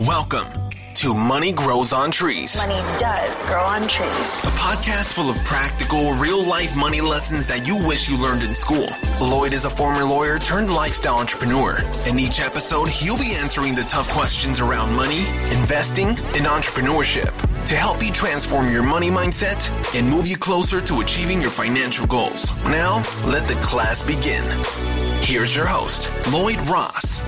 Welcome to Money Grows on Trees. Money does grow on trees. A podcast full of practical, real-life money lessons that you wish you learned in school. Lloyd is a former lawyer turned lifestyle entrepreneur. In each episode, he'll be answering the tough questions around money, investing, and entrepreneurship to help you transform your money mindset and move you closer to achieving your financial goals. Now, let the class begin. Here's your host, Lloyd Ross.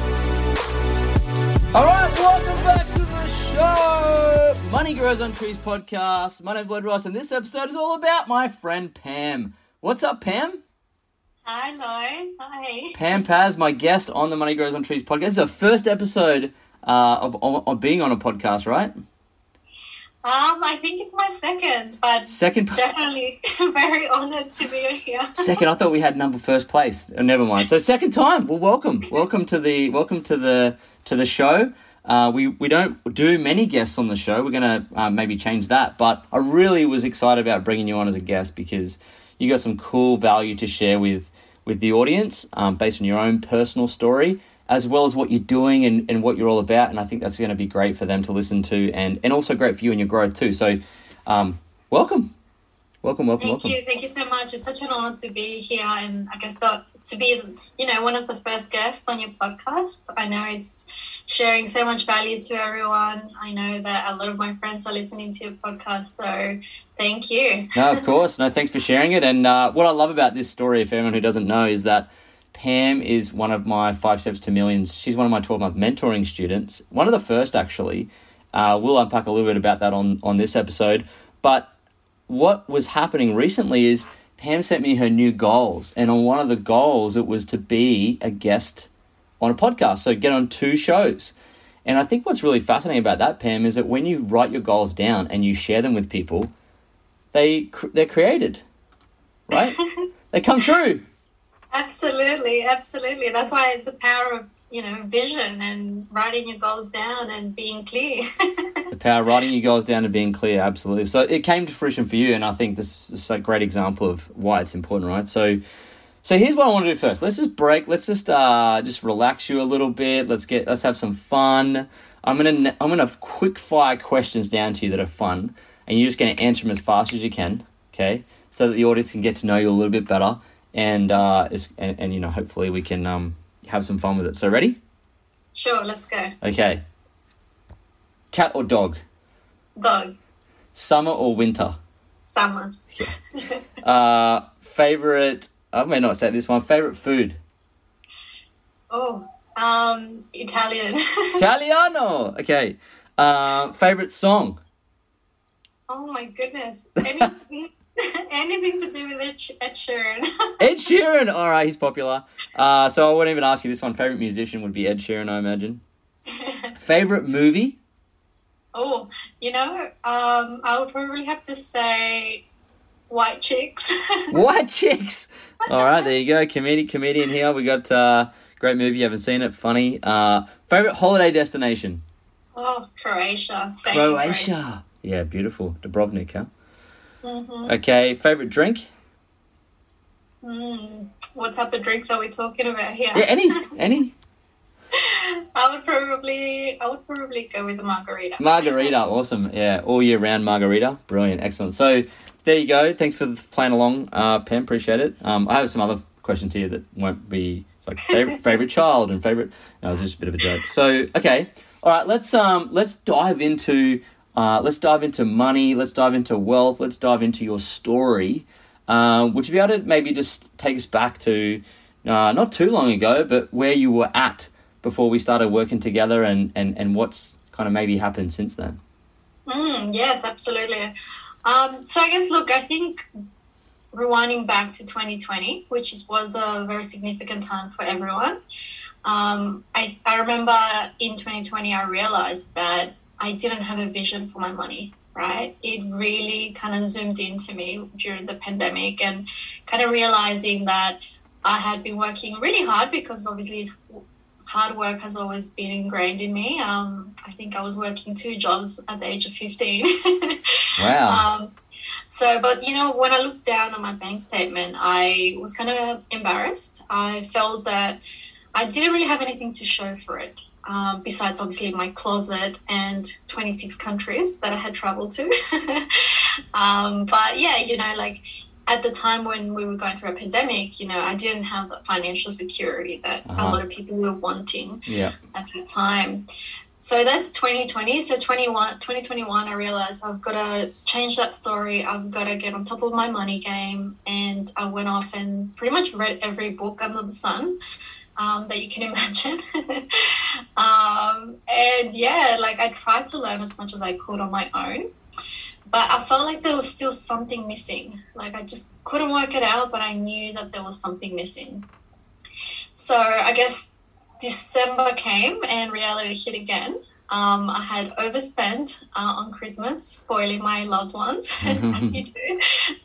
All right, welcome back to the show, Money Grows on Trees podcast. My name's Lloyd Ross, and this episode is all about my friend Pam. What's up, Pam? Hi, Lloyd. Hi. Pam Paz, my guest on the Money Grows on Trees podcast. This is our first episode of being on a podcast, right? I think it's my second, but definitely very honored to be here. Second, I thought we had first place. Oh, never mind. So second time. Well, welcome to the show. We don't do many guests on the show. We're gonna maybe change that, but I really was excited about bringing you on as a guest because you got some cool value to share with the audience, based on your own personal story, as well as what you're doing and what you're all about. And I think that's going to be great for them to listen to and also great for you and your growth too. So welcome. Thank you so much. It's such an honor to be here, and I guess to be one of the first guests on your podcast. I know it's sharing so much value to everyone. I know that a lot of my friends are listening to your podcast, so thank you. No, of course. No, thanks for sharing it. And what I love about this story, for anyone who doesn't know, is that Pam is one of my 5 Steps to Millions. She's one of my 12-month mentoring students. One of the first, actually. We'll unpack a little bit about that on this episode. But what was happening recently is Pam sent me her new goals. And on one of the goals, it was to be a guest on a podcast. So get on 2 shows. And I think what's really fascinating about that, Pam, is that when you write your goals down and you share them with people, they're created, right? They come true. Absolutely. That's why the power of, vision and writing your goals down and being clear. The power of writing your goals down and being clear, absolutely. So it came to fruition for you, and I think this is a great example of why it's important, right? So here's what I want to do first. Let's just break. Let's just relax you a little bit. Let's have some fun. I'm gonna quick fire questions down to you that are fun, and you're just gonna answer them as fast as you can, okay? So that the audience can get to know you a little bit better. And hopefully we can have some fun with it. So ready? Sure, let's go. Okay. Cat or dog? Dog. Summer or winter? Summer. Yeah. Favorite, I may not say this one, favorite food? Oh, Italian. Italiano. Okay. Favorite song? Oh my goodness. Anything to do with Ed Sheeran. Ed Sheeran. All right, he's popular. So I wouldn't even ask you this one. Favorite musician would be Ed Sheeran, I imagine. Favorite movie? Oh, I would probably have to say White Chicks. White Chicks. All right, there you go. Comedian here. We got great movie. You haven't seen it. Funny. Favorite holiday destination? Oh, Croatia. Croatia. Yeah, beautiful. Dubrovnik, huh? Mm-hmm. Okay, favorite drink? What type of drinks are we talking about here? Yeah, any. I would probably go with a margarita. Margarita, awesome. Yeah, all year round margarita. Brilliant, excellent. So there you go. Thanks for playing along, Pam. Appreciate it. I have some other questions here that won't be. It's like favorite child and favorite. No, it's just a bit of a joke. So okay, all right. Let's dive into. Let's dive into money, let's dive into wealth, let's dive into your story. Would you be able to maybe just take us back to not too long ago, but where you were at before we started working together and what's kind of maybe happened since then? Yes, absolutely. So I guess, look, I think rewinding back to 2020, which was a very significant time for everyone. I remember in 2020, I realized that I didn't have a vision for my money, right? It really kind of zoomed into me during the pandemic and kind of realizing that I had been working really hard because obviously hard work has always been ingrained in me. I think I was working 2 jobs at the age of 15. Wow. But when I looked down on my bank statement, I was kind of embarrassed. I felt that I didn't really have anything to show for it, besides obviously my closet and 26 countries that I had traveled to. But yeah, you know, like at the time when we were going through a pandemic, you know, I didn't have the financial security that a lot of people were wanting at the time. So that's 2020. So 2021, I realized I've got to change that story. I've got to get on top of my money game. And I went off and pretty much read every book under the sun that you can imagine. And yeah, like I tried to learn as much as I could on my own. But I felt like there was still something missing. Like I just couldn't work it out, but I knew that there was something missing. So I guess December came and reality hit again. I had overspent on Christmas, spoiling my loved ones, as you do.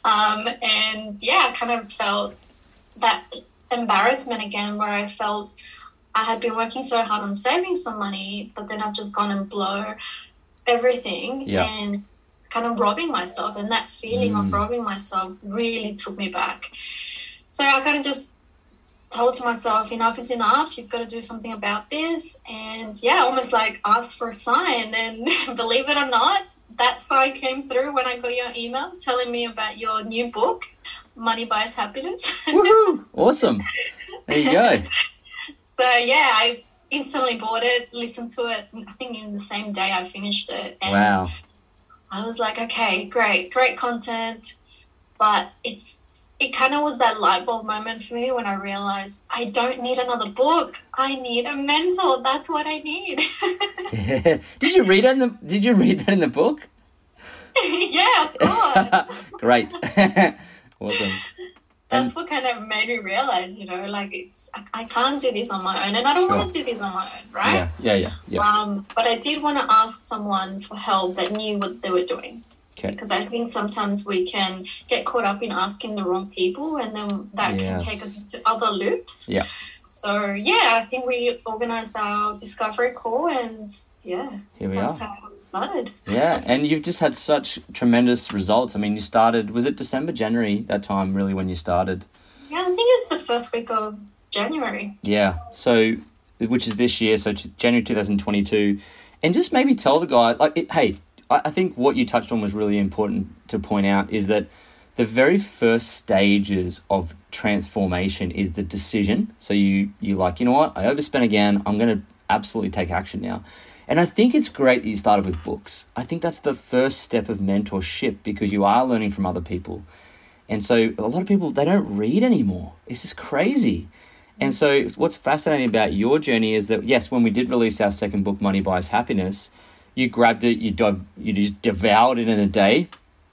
And yeah, I kind of felt that embarrassment again, where I felt I had been working so hard on saving some money, but then I've just gone and blow everything and kind of robbing myself. And that feeling of robbing myself really took me back. So I kind of just told to myself, enough is enough, you've got to do something about this. And yeah, almost like ask for a sign. And believe it or not, that sign came through when I got your email telling me about your new book, Money Buys Happiness. Woohoo! Awesome. There you go. So yeah, I instantly bought it, listened to it, I think in the same day I finished it. And wow. I was like, okay, great content. But it kind of was that light bulb moment for me when I realized I don't need another book. I need a mentor. That's what I need. Did you read that in the book? Yeah, of course. Great. Awesome. That's what kind of made me realize, you know, like I can't do this on my own, and I don't want to do this on my own, right? Yeah. But I did want to ask someone for help that knew what they were doing. Okay. Because I think sometimes we can get caught up in asking the wrong people, and then that can take us into other loops. Yeah. So, yeah, I think we organised our discovery call, and, here we that's are. how it started. Yeah, and you've just had such tremendous results. I mean, you started, was it December, January, that time, really, when you started? Yeah, I think it's the first week of January. Yeah, so, which is this year, so January 2022. And just maybe tell the guy, like, hey, I think what you touched on was really important to point out, is that the very first stages of transformation is the decision. So you like, you know what, I overspent again, I'm going to absolutely take action now. And I think it's great that you started with books. I think that's the first step of mentorship, because you are learning from other people. And so a lot of people, they don't read anymore. It's just crazy. And so what's fascinating about your journey is that, yes, when we did release our second book, Money Buys Happiness, you grabbed it, you just devoured it in a day.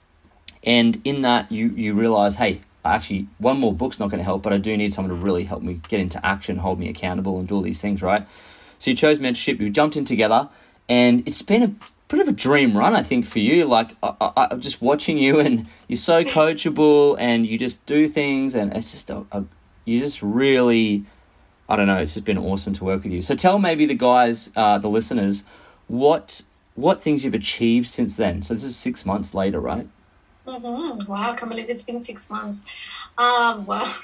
And in that, you realize, hey, actually, one more book's not going to help, but I do need someone to really help me get into action, hold me accountable, and do all these things, right? So you chose mentorship, you jumped in together, and it's been a bit of a dream run, I think, for you. Like, I'm just watching you, and you're so coachable, and you just do things, and it's just you just really, I don't know, it's just been awesome to work with you. So tell maybe the guys, the listeners, what things you've achieved since then. So this is 6 months later, right? Mm-hmm. Wow, I can't believe it's been 6 months. Wow.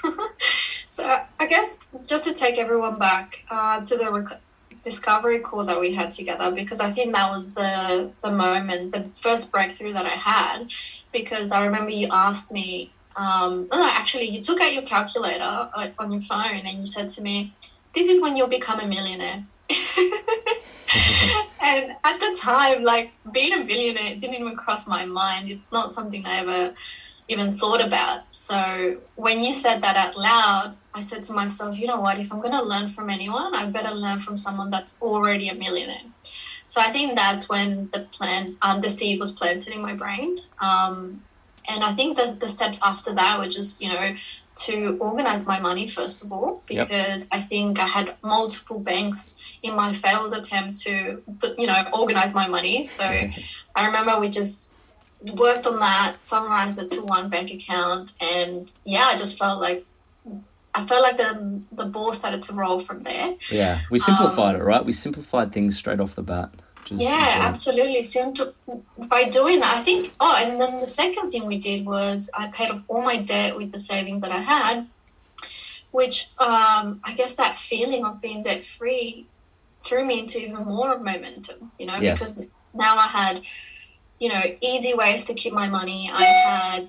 So I guess just to take everyone back to the discovery call that we had together, because I think that was the moment, the first breakthrough that I had, because I remember you asked me, actually you took out your calculator on your phone and you said to me, this is when you'll become a millionaire. And at the time, like, being a billionaire didn't even cross my mind. It's not something I ever even thought about. So when you said that out loud, I said to myself, you know what, if I'm going to learn from anyone, I better learn from someone that's already a millionaire. So I think that's when the seed was planted in my brain. And I think that the steps after that were just, you know, to organize my money, first of all, because I think I had multiple banks in my failed attempt to, you know, organize my money. So I remember we just worked on that, summarized it to one bank account, and I just felt like the ball started to roll from there. Yeah, we simplified it, right? We simplified things straight off the bat. Absolutely. By doing that, I think, and then the second thing we did was I paid off all my debt with the savings that I had, which I guess that feeling of being debt-free threw me into even more of momentum, Yes. because now I had, easy ways to keep my money. I had,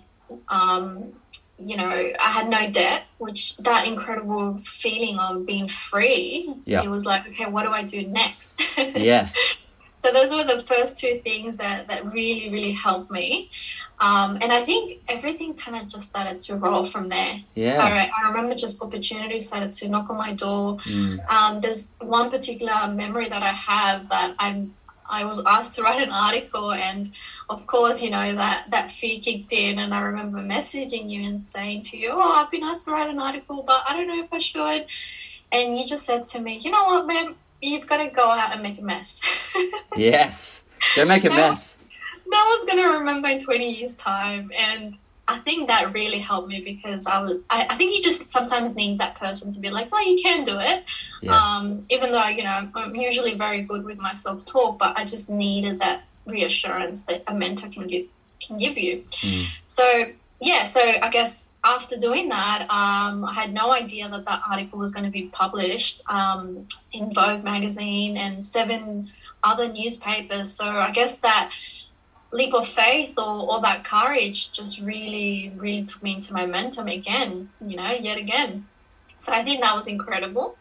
I had no debt, which that incredible feeling of being free, Yeah. it was like, okay, what do I do next? Yes. So those were the first two things that really, really helped me. And I think everything kind of just started to roll from there. Yeah. I remember just opportunities started to knock on my door. There's one particular memory that I have that I was asked to write an article, and of course, that fear kicked in, and I remember messaging you and saying to you, I've been asked to write an article, but I don't know if I should. And you just said to me, you know what, ma'am, you've got to go out and make a mess. Yes. Go make a mess. No one's going to remember in 20 years' time. And I think that really helped me, because I think you just sometimes need that person to be like, you can do it. Yes. Even though, I'm usually very good with my self-talk, but I just needed that reassurance that a mentor can give you. So I guess after doing that, I had no idea that article was going to be published in Vogue magazine and 7 other newspapers. So I guess that leap of faith or that courage just really, really took me into momentum again, yet again. So I think that was incredible.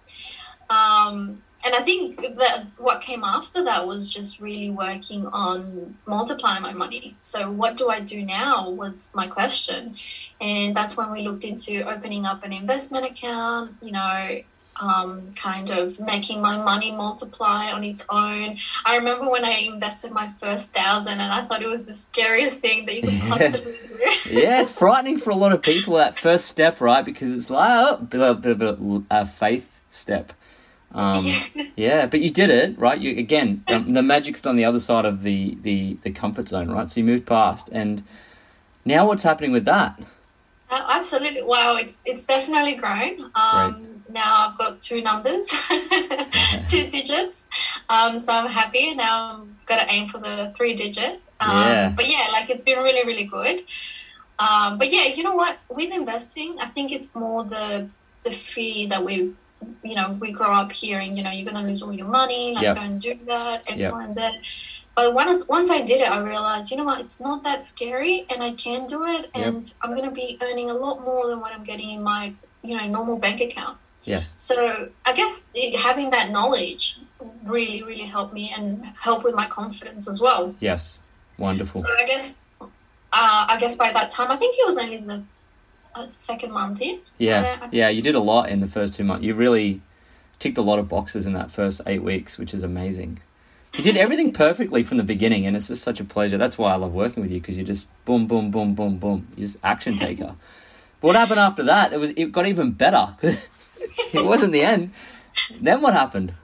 And I think that what came after that was just really working on multiplying my money. So what do I do now was my question. And that's when we looked into opening up an investment account, kind of making my money multiply on its own. I remember when I invested my first 1,000, and I thought it was the scariest thing that you could possibly do. Yeah, it's frightening for a lot of people, that first step, right? Because it's like a bit of a faith step. Yeah, but you did it, right? You again, the magic's on the other side of the comfort zone, right? So you moved past, and now what's happening with that? Absolutely. Wow, it's definitely grown. Now I've got 2 numbers, 2 digits. So I'm happy. Now I'm going to aim for the 3-digit. But it's been really, really good. But you know what? With investing, I think it's more the fear that we grow up hearing, you're going to lose all your money, don't do that, X, Y, and Z. But once I did it, I realized, you know what, it's not that scary, and I can do it, and I'm going to be earning a lot more than what I'm getting in my, normal bank account. Yes. So I guess having that knowledge really, really helped me and helped with my confidence as well. Yes. Wonderful. So I guess by that time, I think it was only the second month in. Yeah, you did a lot in the first 2 months. You really ticked a lot of boxes in that first 8 weeks, which is amazing. You did everything perfectly from the beginning, and it's just such a pleasure. That's why I love working with you, because you just boom, boom, boom, boom, boom. You're just action taker. But what happened after that? It got even better. It wasn't the end. Then what happened?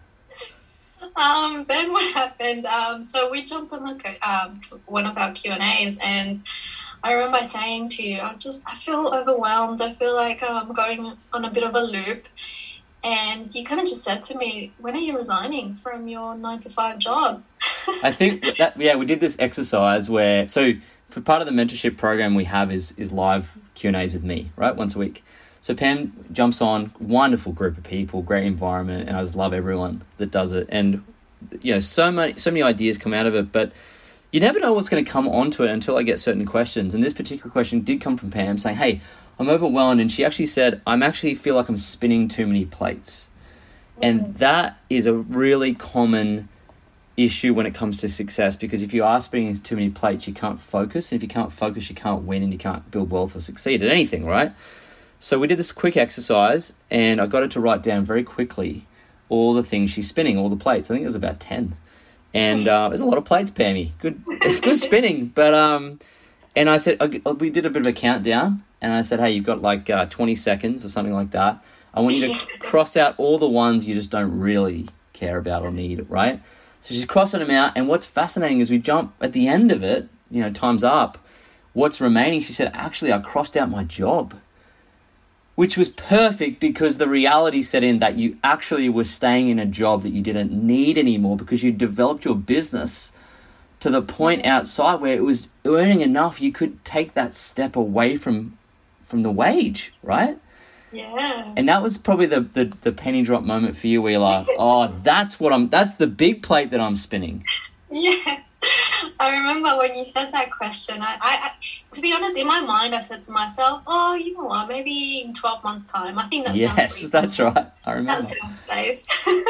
So we jumped on one of our Q&As, and I remember saying to you, I feel overwhelmed. I feel like I'm going on a bit of a loop. And you kind of just said to me, when are you resigning from your 9-to-5 job? I think we did this exercise where, so for part of the mentorship program we have is live Q&As with me, right? Once a week. So Pam jumps on, wonderful group of people, great environment, and I just love everyone that does it. And, so many ideas come out of it, but you never know what's going to come onto it until I get certain questions. And this particular question did come from Pam saying, hey, I'm overwhelmed. And she actually said, feel like I'm spinning too many plates. And that is a really common issue when it comes to success, because if you are spinning too many plates, you can't focus. And if you can't focus, you can't win, and you can't build wealth or succeed at anything, right? So we did this quick exercise, and I got her to write down very quickly all the things she's spinning, all the plates. I think it was about 10. And there's a lot of plates, Pammy. Good spinning. But and I said, we did a bit of a countdown, and I said, hey, you've got like 20 seconds or something like that. I want you to cross out all the ones you just don't really care about or need, right? So she's crossing them out, and what's fascinating is we jump at the end of it, time's up. What's remaining, she said, actually, I crossed out my job, which was perfect because the reality set in that you actually were staying in a job that you didn't need anymore because you developed your business to the point outside where it was earning enough you could take that step away from the wage, right? Yeah. And that was probably the penny drop moment for you where you're like, oh, that's the big plate that I'm spinning. Yes. I remember when you said that question, I to be honest, in my mind, I said to myself, oh, you know what, maybe in 12 months' time. I think that Yes, that's right. I remember. That sounds safe.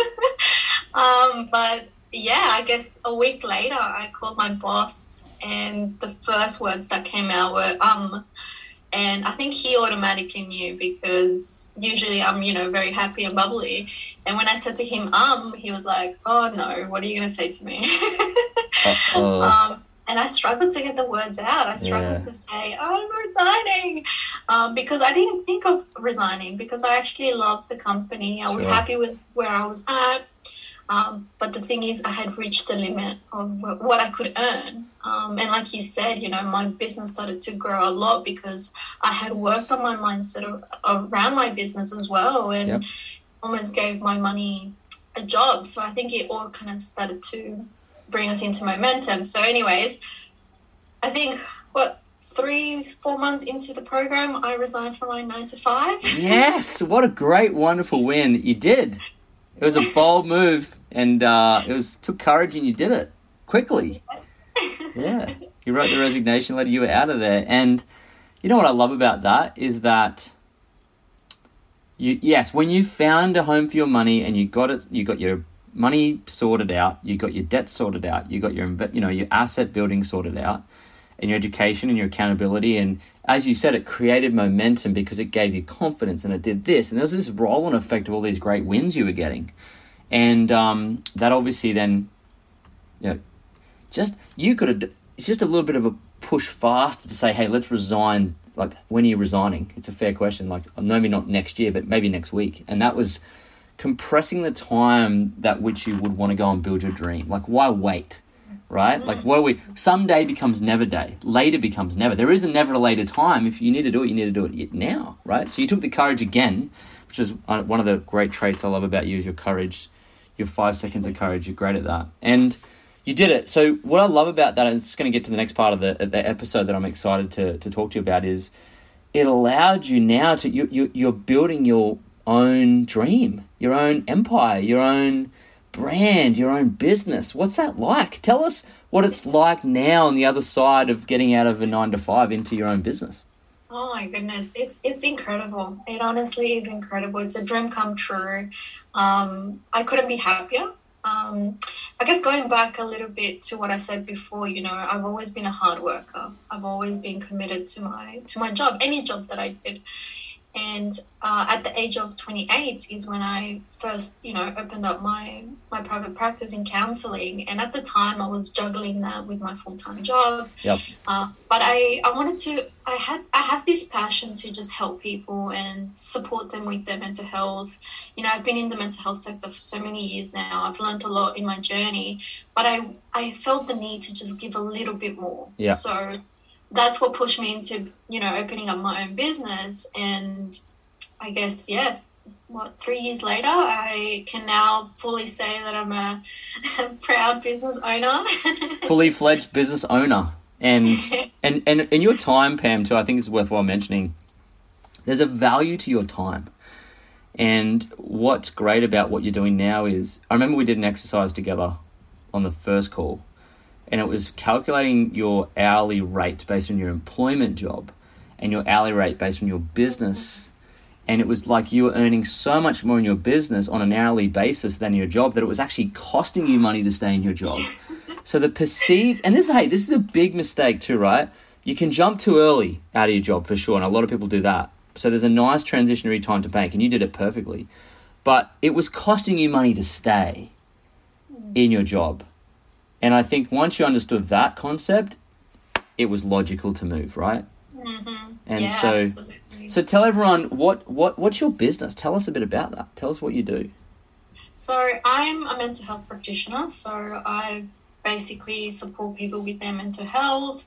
But yeah, I guess a week later, I called my boss, and the first words that came out were, and I think he automatically knew because usually I'm, very happy and bubbly. And when I said to him, he was like, oh no, what are you going to say to me? And I struggled to get the words out. I struggled to say, oh, I'm resigning. Because I didn't think of resigning because I actually loved the company. I was happy with where I was at. But the thing is, I had reached the limit of what I could earn. And like you said, my business started to grow a lot because I had worked on my mindset around my business as well and almost gave my money a job. So I think it all kind of started to bring us into momentum. So anyways, I think, 3-4 months into the program, I resigned from my 9 to 5. Yes, what a great, wonderful win. You did. It was a bold move, and took courage, and you did it quickly. Yeah, you wrote the resignation letter, you were out of there. And you know what I love about that is that when you found a home for your money and you got your money sorted out, you got your debt sorted out, you got your asset building sorted out, and your education and your accountability, and as you said, it created momentum because it gave you confidence, and it did this, and there was this roll-on effect of all these great wins you were getting, and that obviously then, it's just a little bit of a push faster to say, hey, let's resign. Like, when are you resigning? It's a fair question. Like, maybe not next year, but maybe next week. And that was compressing the time that which you would want to go and build your dream. Like, why wait? Right? Like, someday becomes never day. Later becomes never. There is a never a later time. If you need to do it, you need to do it now, right? So you took the courage again, which is one of the great traits I love about you is your courage, your 5 seconds of courage. You're great at that. And you did it. So what I love about that, and it's going to get to the next part of the episode that I'm excited to talk to you about, is it allowed you now to, you're building your own dream, your own empire, your own brand, your own business. What's that like? Tell us what it's like now on the other side of getting out of a 9 to 5 into your own business. Oh my goodness, it's incredible. It honestly is incredible. It's a dream come true. I couldn't be happier. I guess going back a little bit to what I said before, I've always been a hard worker. I've always been committed to my job, any job that I did. And at the age of 28 is when I first, opened up my private practice in counselling. And at the time, I was juggling that with my full-time job. Yep. But I wanted to. I have this passion to just help people and support them with their mental health. I've been in the mental health sector for so many years now. I've learned a lot in my journey, but I felt the need to just give a little bit more. Yeah. So that's what pushed me into, opening up my own business. And I guess, 3 years later, I can now fully say that I'm a proud business owner. Fully fledged business owner. And in your time, Pam, too, I think it's worthwhile mentioning, there's a value to your time. And what's great about what you're doing now is, I remember we did an exercise together on the first call, and it was calculating your hourly rate based on your employment job and your hourly rate based on your business. And it was like you were earning so much more in your business on an hourly basis than your job that it was actually costing you money to stay in your job. So the perceived, and this is a big mistake too, right? You can jump too early out of your job for sure, and a lot of people do that. So there's a nice transitionary time to bank, and you did it perfectly. But it was costing you money to stay in your job. And I think once you understood that concept, it was logical to move, right? Mm-hmm. And absolutely. So tell everyone what's your business? Tell us a bit about that. Tell us what you do. So I'm a mental health practitioner. So I basically support people with their mental health.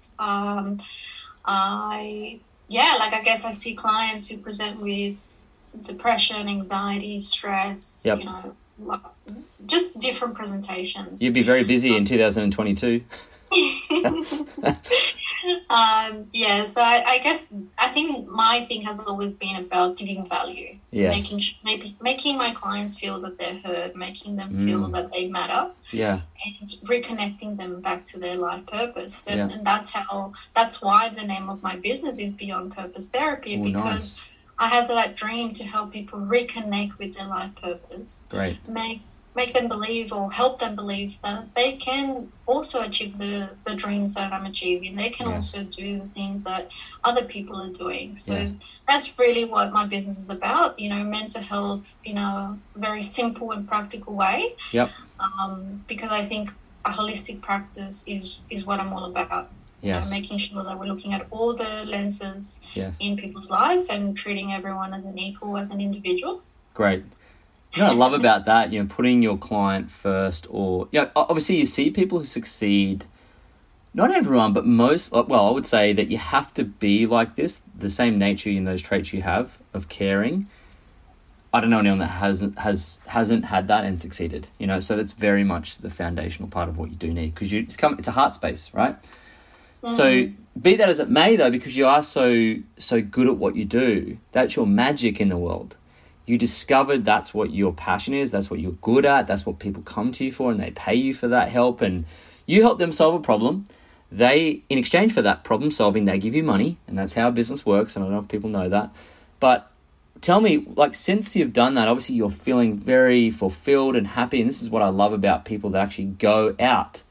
I guess I see clients who present with depression, anxiety, stress, yep. Just different presentations. You'd be very busy in 2022. So I guess I think my thing has always been about giving value. Yes. Making my clients feel that they're heard, making them feel that they matter. Yeah. And reconnecting them back to their life purpose. And that's why the name of my business is Beyond Purpose Therapy, because nice. I have that dream to help people reconnect with their life purpose. Great. Make them believe, or help them believe, that they can also achieve the dreams that I'm achieving. They can also do the things that other people are doing. So that's really what my business is about, mental health in a very simple and practical way. Yep. Because I think a holistic practice is what I'm all about. Yes. Making sure that we're looking at all the lenses in people's life and treating everyone as an equal, as an individual. Great. What I love about that, putting your client first, or, obviously you see people who succeed, not everyone, but most, well, I would say that you have to be like this, the same nature in those traits you have of caring. I don't know anyone that hasn't had that and succeeded, so that's very much the foundational part of what you do need, because it's a heart space, right? Mm-hmm. So be that as it may, though, because you are so good at what you do, that's your magic in the world. You discovered that's what your passion is, that's what you're good at, that's what people come to you for, and they pay you for that help, and you help them solve a problem. They, in exchange for that problem solving, they give you money, and that's how business works. I don't know if people know that. But tell me, since you've done that, obviously you're feeling very fulfilled and happy, and this is what I love about people that actually go out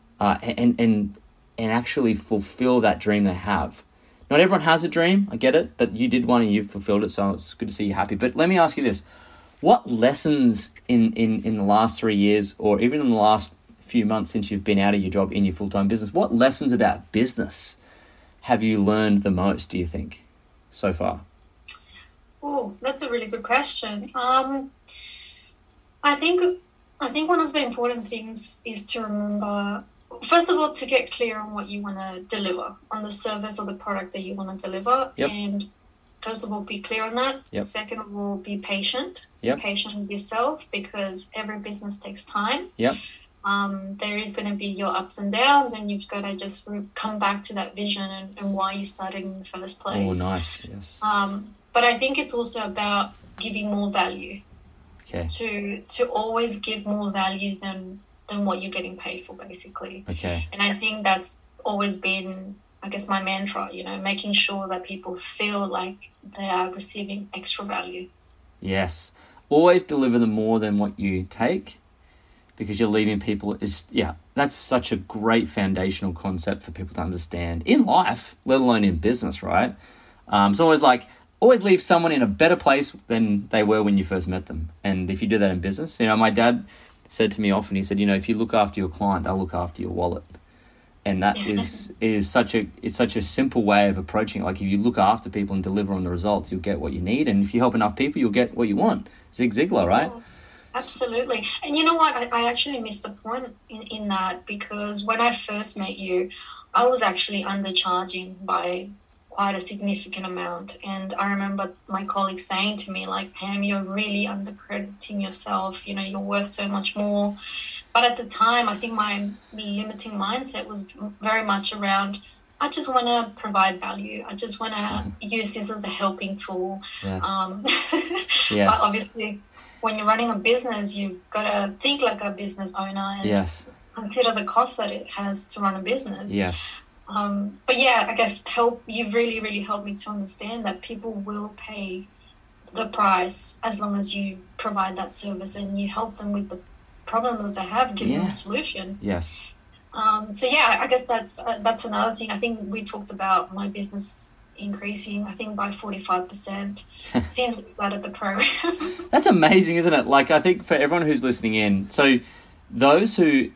and actually fulfill that dream they have. Not everyone has a dream, I get it, but you did one and you've fulfilled it, so it's good to see you happy. But let me ask you this. What lessons in the last 3 years, or even in the last few months since you've been out of your job in your full-time business, what lessons about business have you learned the most, do you think, so far? Oh, that's a really good question. I think one of the important things is to remember, first of all, to get clear on what you want to deliver, on the service or the product that you want to deliver. Yep. And first of all, be clear on that. Yep. Second of all, be patient. Yep. Be patient with yourself, because every business takes time. Yep. There is going to be your ups and downs, and you've got to just come back to that vision and why you started in the first place. Oh, nice. Yes. But I think it's also about giving more value. Okay. To always give more value than what you're getting paid for, basically. Okay. And I think that's always been, I guess, my mantra, making sure that people feel like they are receiving extra value. Yes. Always deliver them more than what you take, because you're leaving people, that's such a great foundational concept for people to understand in life, let alone in business, right? It's always leave someone in a better place than they were when you first met them. And if you do that in business, my dad said to me often, he said, if you look after your client, they'll look after your wallet. And that is such a simple way of approaching it. Like, if you look after people and deliver on the results, you'll get what you need. And if you help enough people, you'll get what you want. Zig Ziglar, right? Oh, absolutely. And you know what? I actually missed the point in that, because when I first met you, I was actually undercharging by quite a significant amount. And I remember my colleagues saying to me, Pam, you're really undercrediting yourself. You're worth so much more. But at the time, I think my limiting mindset was very much around, I just want to provide value. I just want to use this as a helping tool. Yes. Yes. But obviously, when you're running a business, you've got to think like a business owner and consider the cost that it has to run a business. Yes. But yeah, I guess you've really, really helped me to understand that people will pay the price as long as you provide that service and you help them with the problem that they have, give them a solution. Yes. So yeah, I guess that's another thing. I think we talked about my business increasing, I think, by 45% since we started the program. That's amazing, isn't it? I think for everyone who's listening in, so those who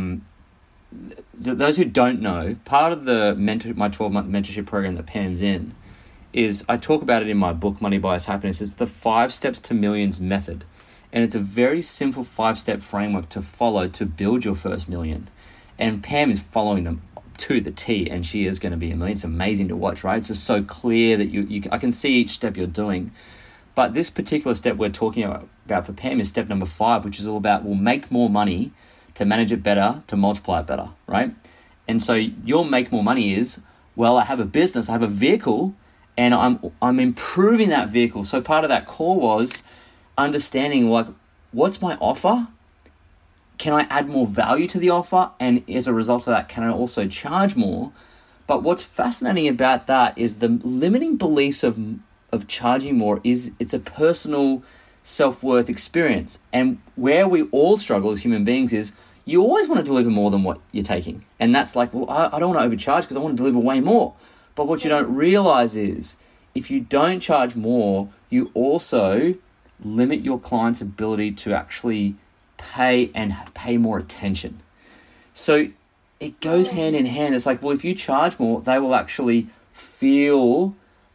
don't know, part of my 12-month mentorship program that Pam's in is, I talk about it in my book, Money Bias Happiness. It's the 5 Steps to Millions method. And it's a very simple 5-step framework to follow to build your first million. And Pam is following them to the T, and she is going to be a million. It's amazing to watch, right? It's just so clear that I can see each step you're doing. But this particular step we're talking about for Pam is step number 5, which is all about, we'll make more money to manage it better, to multiply it better, right? And so your make more money is, well, I have a business, I have a vehicle, and I'm improving that vehicle. So part of that call was understanding, like, what's my offer? Can I add more value to the offer? And as a result of that, can I also charge more? But what's fascinating about that is the limiting beliefs of charging more is it's a personal self-worth experience. And where we all struggle as human beings is you always want to deliver more than what you're taking. And that's like, well, I don't want to overcharge because I want to deliver way more. But what you don't realize is if you don't charge more, you also limit your client's ability to actually pay and pay more attention. So it goes hand in hand. It's like, well, if you charge more, they will actually feel,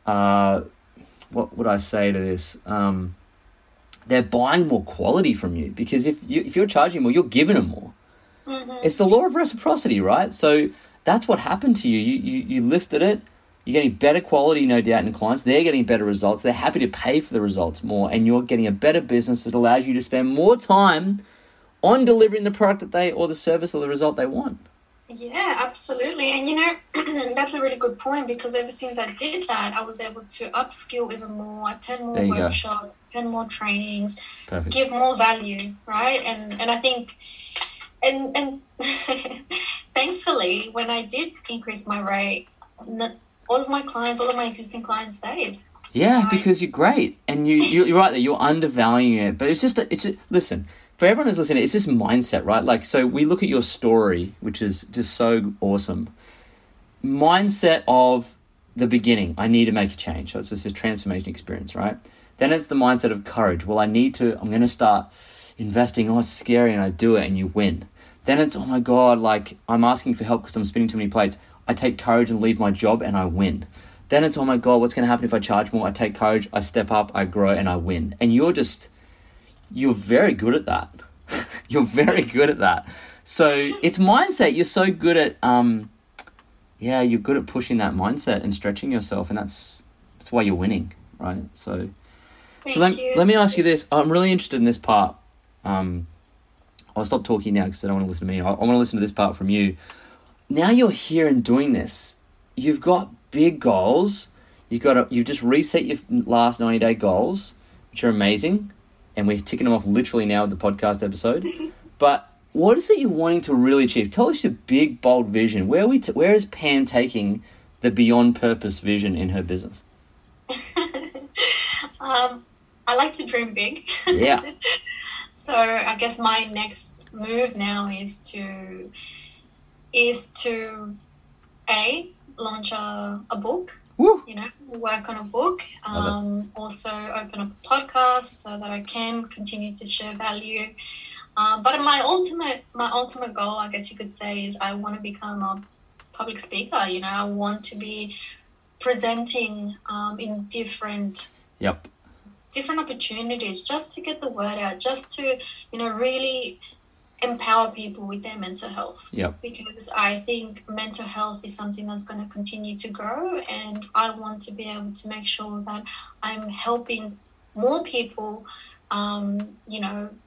what would I say to this? They're buying more quality from you, because if you're charging more, you're giving them more. It's the law of reciprocity, right? So that's what happened to you. You lifted it. You're getting better quality, no doubt, in clients. They're getting better results. They're happy to pay for the results more, and you're getting a better business that allows you to spend more time on delivering the product that they, or the service or the result they want. Yeah, absolutely. And that's a really good point, because ever since I did that, I was able to upskill even more, attend more workshops, attend more trainings, give more value, right? And I think, and thankfully, when I did increase my rate, all of my existing clients stayed. Yeah, right? Because you're great, and you're right there. You're undervaluing it, but listen. For everyone who's listening, it's just mindset, right? Like, so we look at your story, which is just so awesome. Mindset of the beginning, I need to make a change. So it's just a transformation experience, right? Then it's the mindset of courage. Well, I'm going to start investing. Oh, it's scary, and I do it, and you win. Then it's, oh my God, like, I'm asking for help because I'm spinning too many plates. I take courage and leave my job, and I win. Then it's, oh my God, what's going to happen if I charge more? I take courage, I step up, I grow, and I win. And you're very good at that. You're very good at that. So it's mindset. You're so good at, you're good at pushing that mindset and stretching yourself, and that's why you're winning, right? So let me ask you this. I'm really interested in this part. I'll stop talking now because I don't want to listen to me. I want to listen to this part from you. Now you're here and doing this. You've got big goals. You've just reset your last 90-day goals, which are amazing. And we're ticking them off literally now with the podcast episode. But what is it you're wanting to really achieve? Tell us your big, bold vision. Where is Pam taking the beyond purpose vision in her business? I like to dream big. Yeah. So I guess my next move now is to launch a book. Woo. Work on a book, also open up a podcast so that I can continue to share value. But my ultimate goal, I guess you could say, is I want to become a public speaker. I want to be presenting in different opportunities, just to get the word out, just to, really empower people with their mental health. Yep. Because I think mental health is something that's going to continue to grow, and I want to be able to make sure that I'm helping more people, in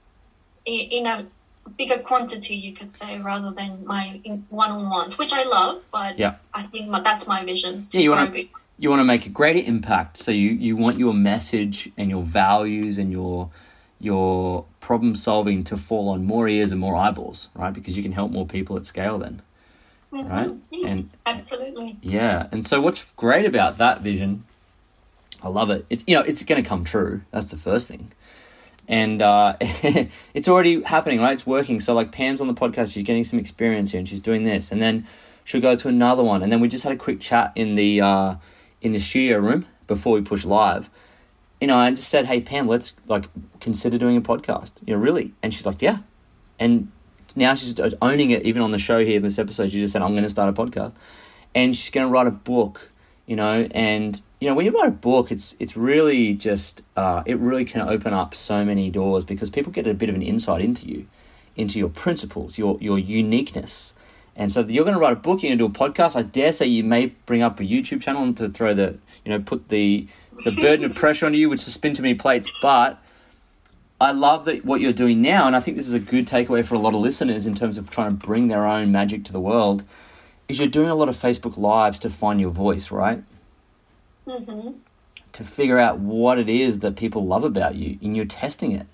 a bigger quantity, you could say, rather than my one-on-ones, which I love, but I think that's my vision. You want to make a greater impact. So you want your message and your values and your problem solving to fall on more ears and more eyeballs, right? Because you can help more people at scale then, right? Yes, absolutely. Yeah. And so what's great about that vision, I love it. It's going to come true. That's the first thing. And it's already happening, right? It's working. So like Pam's on the podcast, she's getting some experience here and she's doing this, and then she'll go to another one. And then we just had a quick chat in the studio room before we push live. I just said, hey, Pam, let's consider doing a podcast, really. And she's like, yeah. And now she's owning it, even on the show here in this episode. She just said, I'm going to start a podcast. And she's going to write a book, and, when you write a book, it's really just, it really can open up so many doors, because people get a bit of an insight into you, into your principles, your uniqueness. And so you're going to write a book, you're going to do a podcast. I dare say you may bring up a YouTube channel to throw put the burden of pressure on you, which is spin too many plates. But I love that what you're doing now, and I think this is a good takeaway for a lot of listeners in terms of trying to bring their own magic to the world, is you're doing a lot of Facebook Lives to find your voice, right? to figure out what it is that people love about you, and you're testing it.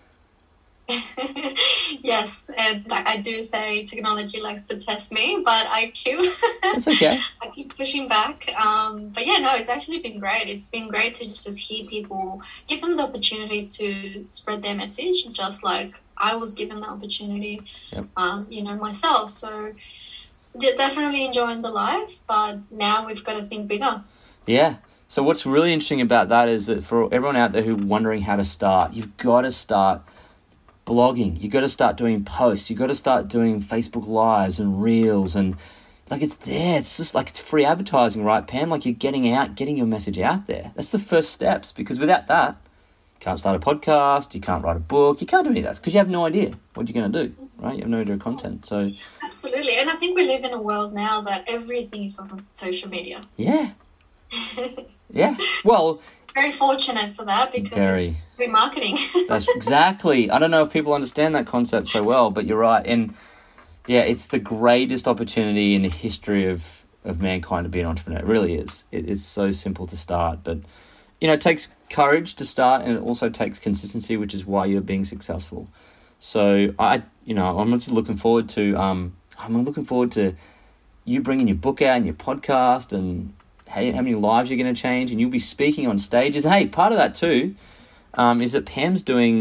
Yes, and I do say technology likes to test me, but I keep That's okay. I keep pushing back. But yeah, no, it's actually been great. It's been great to just hear people, give them the opportunity to spread their message, just like I was given the opportunity, myself. So they're definitely enjoying the lives, but now we've got to think bigger. Yeah. So what's really interesting about that is that for everyone out there who's wondering how to start, you've got to start blogging. You've got to start doing posts. You've got to start doing Facebook Lives and Reels, and like it's there. It's just like it's free advertising, right, Pam? Like you're getting your message out there. That's the first steps, because without that, you can't start a podcast, you can't write a book, you can't do any of that because you have no idea what you're going to do, right? You have no idea of content. So absolutely. And I think we live in a world now that everything is on social media. Yeah. Yeah. Well, very fortunate for that because it's free marketing. That's exactly. I don't know if people understand that concept so well, but you're right. And yeah, it's the greatest opportunity in the history of mankind to be an entrepreneur. It really is. It is so simple to start, but it takes courage to start, and it also takes consistency, which is why you're being successful. So I'm just looking forward to you bringing your book out and your podcast, and how many lives you're going to change, and you'll be speaking on stages. Hey, part of that too is that Pam's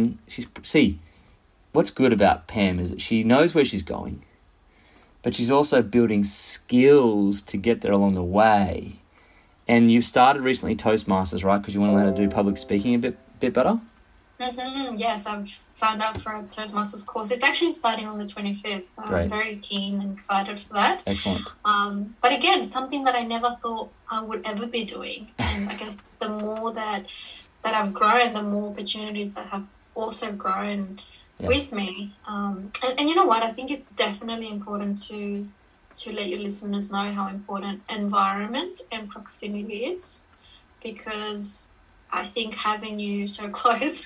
what's good about Pam is that she knows where she's going, but she's also building skills to get there along the way. And you've started recently Toastmasters, right? Because you want to learn how to do public speaking a bit better? Yes, I've signed up for a Toastmasters course. It's actually starting on the 25th, so Great. I'm very keen and excited for that. Excellent. But again, something that I never thought I would ever be doing. And I guess the more that I've grown, the more opportunities that have also grown with me. And you know what? I think it's definitely important to let your listeners know how important environment and proximity is, because I think having you so close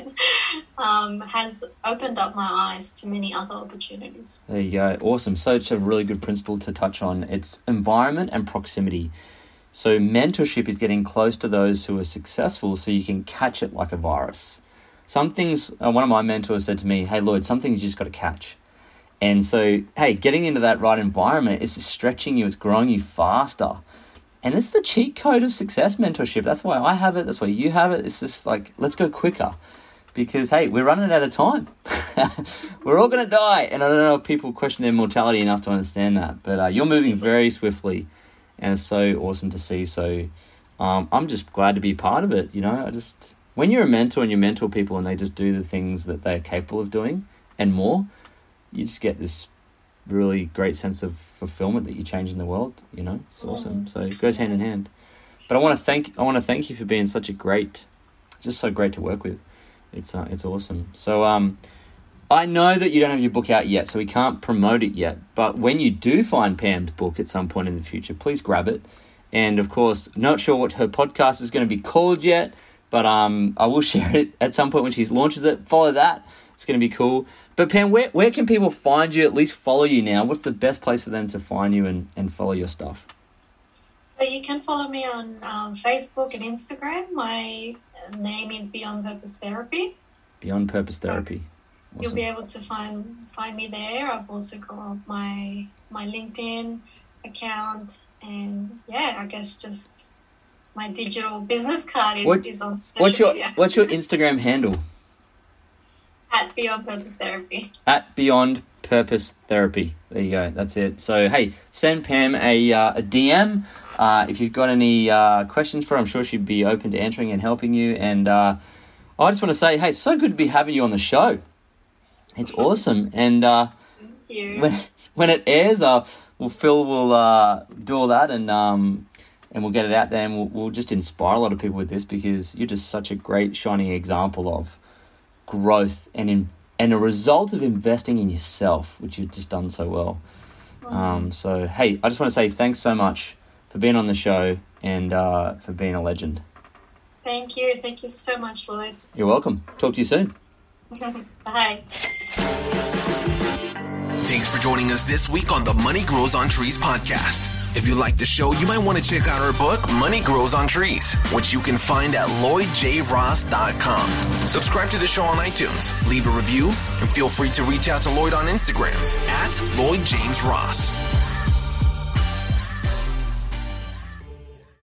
has opened up my eyes to many other opportunities. There you go. Awesome. So it's a really good principle to touch on. It's environment and proximity. So mentorship is getting close to those who are successful so you can catch it like a virus. Some things, one of my mentors said to me, hey, Lloyd, some things you just got to catch. And so, hey, getting into that right environment is just stretching you, it's growing you faster. And it's the cheat code of success mentorship. That's why I have it. That's why you have it. It's just like, let's go quicker. Because, hey, we're running out of time. We're all going to die. And I don't know if people question their mortality enough to understand that. But you're moving very swiftly. And it's so awesome to see. So I'm just glad to be part of it. When you're a mentor and you mentor people and they just do the things that they're capable of doing and more, you just get this really great sense of fulfillment that you're changing the world. It's awesome. So it goes hand in hand. But I want to thank you for being so great to work with. It's awesome. So I know that you don't have your book out yet, so we can't promote it yet. But when you do find Pam's book at some point in the future, please grab it. And of course, not sure what her podcast is going to be called yet, but I will share it at some point when she launches it. Follow that. It's going to be cool. But Pam, where can people find you, at least follow you now? What's the best place for them to find you and follow your stuff? So you can follow me on Facebook and Instagram. My name is Beyond Purpose Therapy. Beyond Purpose Therapy. Awesome. You'll be able to find me there. I've also got my LinkedIn account, and I guess just my digital business card is on social media. What's your Instagram handle? At Beyond Purpose Therapy. At Beyond Purpose Therapy. There you go. That's it. So, hey, send Pam a DM if you've got any questions for her. I'm sure she'd be open to answering and helping you. And I just want to say, hey, it's so good to be having you on the show. It's awesome. And thank you. When it airs, Phil will do all that and we'll get it out there, and we'll just inspire a lot of people with this, because you're just such a great shining example of growth and a result of investing in yourself, which you've just done so well. So, hey, I just want to say thanks so much for being on the show and for being a legend. Thank you. Thank you so much, Lloyd. You're welcome. Talk to you soon. Bye. Thanks for joining us this week on the Money Grows on Trees podcast. If you like the show, you might want to check out our book, Money Grows on Trees, which you can find at LloydJRoss.com. Subscribe to the show on iTunes, leave a review, and feel free to reach out to Lloyd on Instagram at Lloyd James Ross.